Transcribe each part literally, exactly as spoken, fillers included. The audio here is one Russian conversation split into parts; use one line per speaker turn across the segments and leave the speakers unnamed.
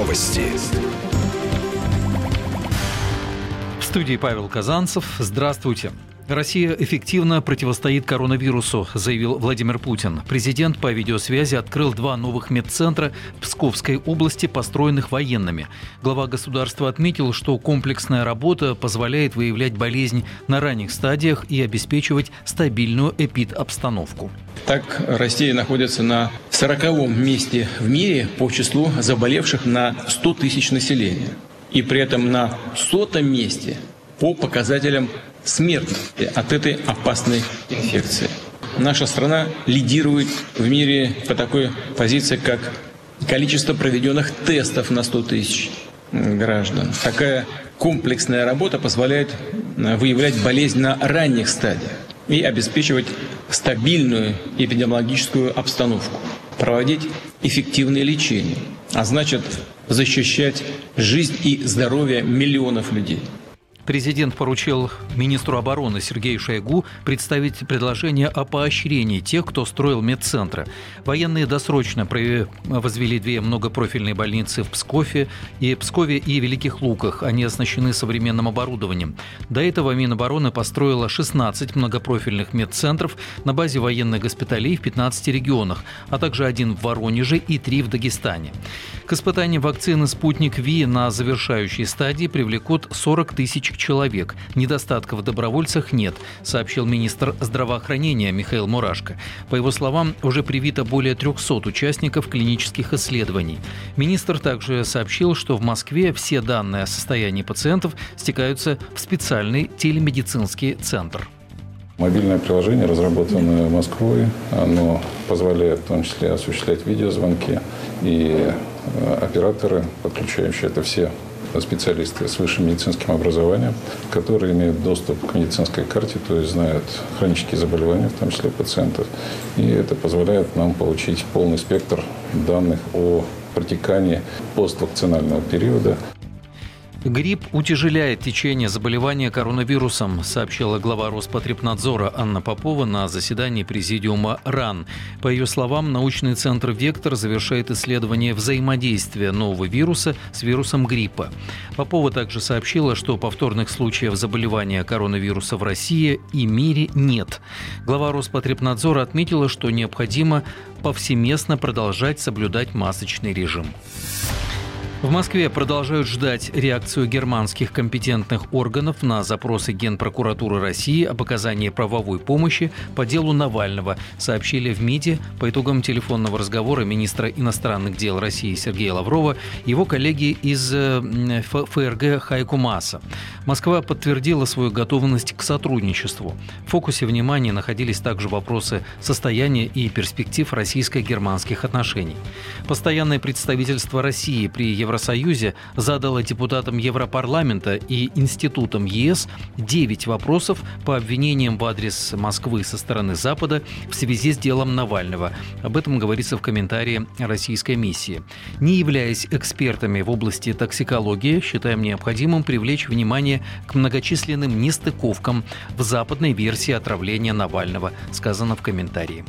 Новости.
В студии Павел Казанцев. Здравствуйте. Россия эффективно противостоит коронавирусу, заявил Владимир Путин. Президент по видеосвязи открыл два новых медцентра в Псковской области, построенных военными. Глава государства отметил, что комплексная работа позволяет выявлять болезнь на ранних стадиях и обеспечивать стабильную эпидобстановку.
Так, Россия находится на сороковом месте в мире по числу заболевших на сто тысяч населения. И при этом на сотом месте по показателям смертности от этой опасной инфекции. Наша страна лидирует в мире по такой позиции, как количество проведенных тестов на сто тысяч граждан. Такая комплексная работа позволяет выявлять болезнь на ранних стадиях и обеспечивать стабильную эпидемиологическую обстановку, проводить эффективное лечение, а значит защищать жизнь и здоровье миллионов людей.
Президент поручил министру обороны Сергею Шойгу представить предложение о поощрении тех, кто строил медцентры. Военные досрочно возвели две многопрофильные больницы в Пскове и Пскове и Великих Луках. Они оснащены современным оборудованием. До этого Минобороны построила шестнадцать многопрофильных медцентров на базе военных госпиталей в пятнадцати регионах, а также один в Воронеже и три в Дагестане. К испытанию вакцины «Спутник Ви» на завершающей стадии привлекут сорок тысяч человек. Недостатков в добровольцах нет, сообщил министр здравоохранения Михаил Мурашко. По его словам, уже привито более трехсот участников клинических исследований. Министр также сообщил, что в Москве все данные о состоянии пациентов стекаются в специальный телемедицинский центр.
Мобильное приложение, разработанное Москвой, оно позволяет в том числе осуществлять видеозвонки, и операторы, подключающие это все специалисты с высшим медицинским образованием, которые имеют доступ к медицинской карте, то есть знают хронические заболевания, в том числе пациентов. И это позволяет нам получить полный спектр данных о протекании поствакцинального периода.
Грипп утяжеляет течение заболевания коронавирусом, сообщила глава Роспотребнадзора Анна Попова на заседании президиума РАН. По ее словам, научный центр «Вектор» завершает исследование взаимодействия нового вируса с вирусом гриппа. Попова также сообщила, что повторных случаев заболевания коронавируса в России и мире нет. Глава Роспотребнадзора отметила, что необходимо повсеместно продолжать соблюдать масочный режим. В Москве продолжают ждать реакцию германских компетентных органов на запросы Генпрокуратуры России об оказании правовой помощи по делу Навального, сообщили в МИДе по итогам телефонного разговора министра иностранных дел России Сергея Лаврова и его коллеги из ФРГ Хайко Мааса. Москва подтвердила свою готовность к сотрудничеству. В фокусе внимания находились также вопросы состояния и перспектив российско-германских отношений. Постоянное представительство России при Евросоюзе Евросоюзе задала депутатам Европарламента и институтам ЕС девять вопросов по обвинениям в адрес Москвы со стороны Запада в связи с делом Навального. Об этом говорится в комментарии российской миссии. Не являясь экспертами в области токсикологии, считаем необходимым привлечь внимание к многочисленным нестыковкам в западной версии отравления Навального, сказано в комментарии.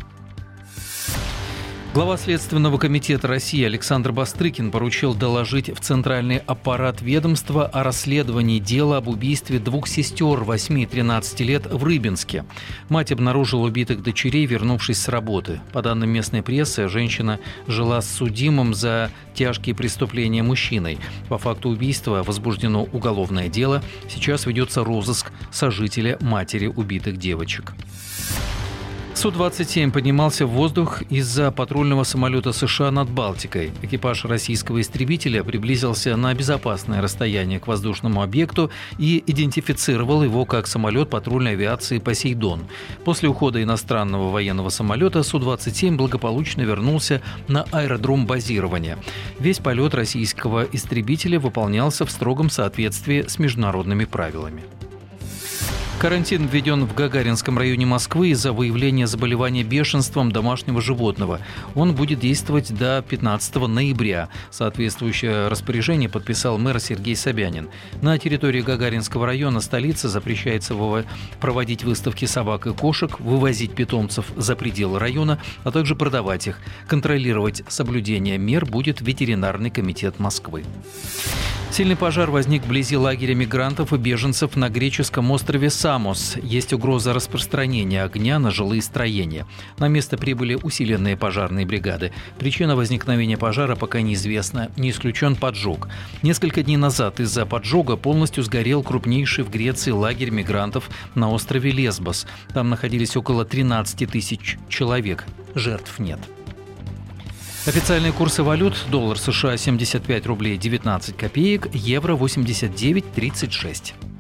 Глава Следственного комитета России Александр Бастрыкин поручил доложить в центральный аппарат ведомства о расследовании дела об убийстве двух сестер восьми и тринадцати лет в Рыбинске. Мать обнаружила убитых дочерей, вернувшись с работы. По данным местной прессы, женщина жила с судимым за тяжкие преступления мужчиной. По факту убийства возбуждено уголовное дело. Сейчас ведется розыск сожителя матери убитых девочек. Су двадцать семь поднимался в воздух из-за патрульного самолета США над Балтикой. Экипаж российского истребителя приблизился на безопасное расстояние к воздушному объекту и идентифицировал его как самолет патрульной авиации «Посейдон». После ухода иностранного военного самолета Су двадцать семь благополучно вернулся на аэродром базирования. Весь полет российского истребителя выполнялся в строгом соответствии с международными правилами. Карантин введен в Гагаринском районе Москвы из-за выявления заболевания бешенством домашнего животного. Он будет действовать до пятнадцатого ноября. Соответствующее распоряжение подписал мэр Сергей Собянин. На территории Гагаринского района столицы запрещается проводить выставки собак и кошек, вывозить питомцев за пределы района, а также продавать их. Контролировать соблюдение мер будет ветеринарный комитет Москвы. Сильный пожар возник вблизи лагеря мигрантов и беженцев на греческом острове Самос. Есть угроза распространения огня на жилые строения. На место прибыли усиленные пожарные бригады. Причина возникновения пожара пока неизвестна. Не исключен поджог. Несколько дней назад из-за поджога полностью сгорел крупнейший в Греции лагерь мигрантов на острове Лесбос. Там находились около тринадцати тысяч человек. Жертв нет. Официальные курсы валют: доллар США семьдесят пять рублей девятнадцать копеек, евро восемьдесят девять тридцать шесть.